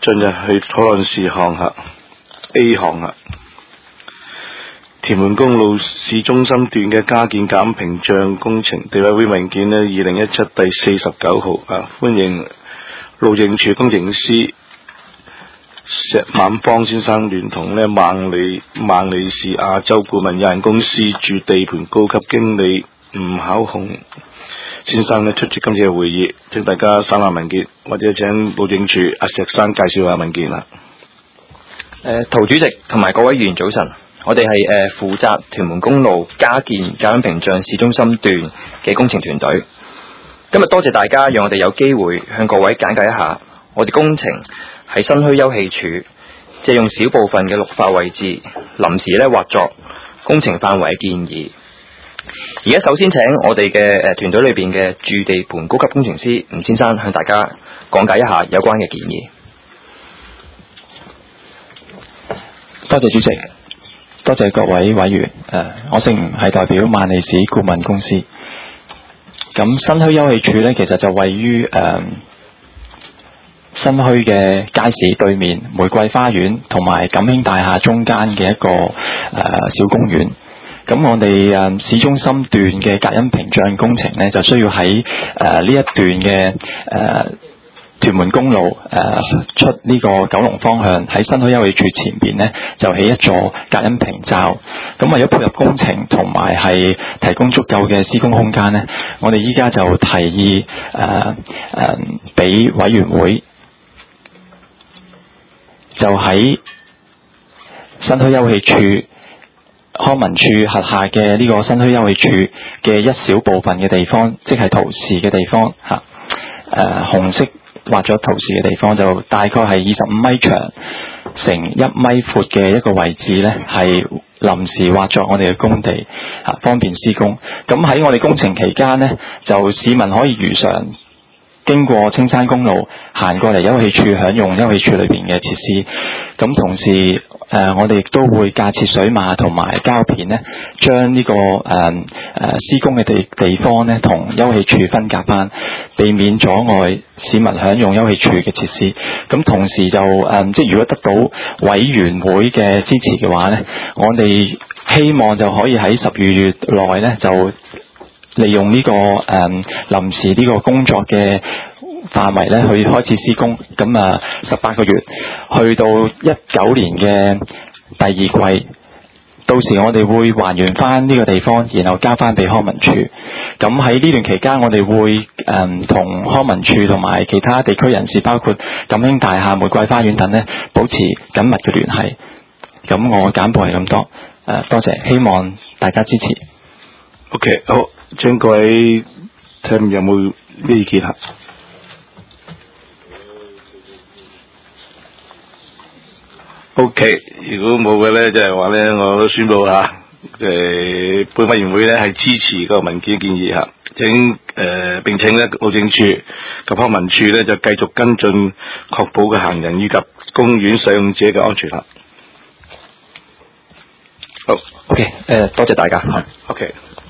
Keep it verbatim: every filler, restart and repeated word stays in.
進入去討論事項吓 A 項吓，屯門公路市中心段嘅加建減屏障工程地委會文件呢，二零一七第四十九號啊，歡迎路政署工程師石萬芳先生聯同呢孟利孟利士亞洲顧問有限公司駐地盤高級經理吳巧紅先生呢出席今次嘅會議，請大家省下文件，或者請路政署阿石生介紹下文件啦。 誒，陶主席同埋各位議員早晨，我哋係誒負責屯門公路加建減屏障市中心段嘅工程團隊。今日多謝大家讓我哋有機會向各位簡介一下我哋工程喺新墟休憩處借用小部分嘅綠化位置臨時咧劃作工程範圍嘅建議。而家首先請我哋嘅誒團隊裏邊嘅駐地盤高級工程師吳先生向大家講解一下有關嘅建議。 多謝主席，多謝各位委員。誒，我姓吳，係代表萬利士顧問公司。咁新墟休憩處呢，其實就位於誒、呃、新墟嘅街市對面玫瑰花園同埋錦興大廈中間嘅一個誒、呃、小公園。咁我哋誒市中心段嘅隔音屏障工程呢，就需要喺誒呢一段嘅誒、呃、屯門公路誒、呃、出呢個九龍方向喺新墟休憩處前邊呢，就起一座隔音屏罩。咁為咗配合工程同埋係提供足夠嘅施工空間呢，我哋依家就提議誒誒俾委員會就喺新墟休憩處康文署轄下嘅呢個新墟休憩處嘅一小部分嘅地方，即係圖示嘅地方吓，誒、呃、紅色畫咗圖示嘅地方，就大概係二十五米長乘一米闊嘅一個位置呢，係臨時劃作我哋嘅工地吓，方便施工。咁喺我哋工程期間呢，就市民可以如常經過青山公路行過嚟休憩處享用休憩處裏邊嘅設施。咁同時誒、呃，我哋亦都會架設水馬同埋膠片呢，將呢、這個誒誒、呃、施工嘅地地方呢同休憩處分隔翻，避免阻礙市民享用休憩處嘅設施。咁同時就誒、呃，即係如果得到委員會嘅支持嘅話呢，我哋希望就可以喺十二月內呢就利用呢、這個誒臨、呃、時呢個工作嘅範圍咧，去開始施工。咁啊，十八個月去到一九年嘅第二季，到時我哋會還原翻呢個地方，然後交翻俾康文署。咁喺呢段期間，我哋會誒同、呃、康文署同埋其他地區人士，包括錦興大廈、玫瑰花園等咧，保持緊密嘅聯繫。咁我簡報係咁多，誒、呃、多謝，希望大家支持。 OK， 好，請各位睇有冇咩意見啊？OK， 如果冇嘅咧，就係話咧，我都宣布吓，誒，本委員會咧係支持個文件建議吓，請誒、呃，並請咧路政署及康文署咧就繼續跟進，確保嘅行人以及公園使用者嘅安全啦。好 ，OK， 誒、呃，多謝大家。 OK。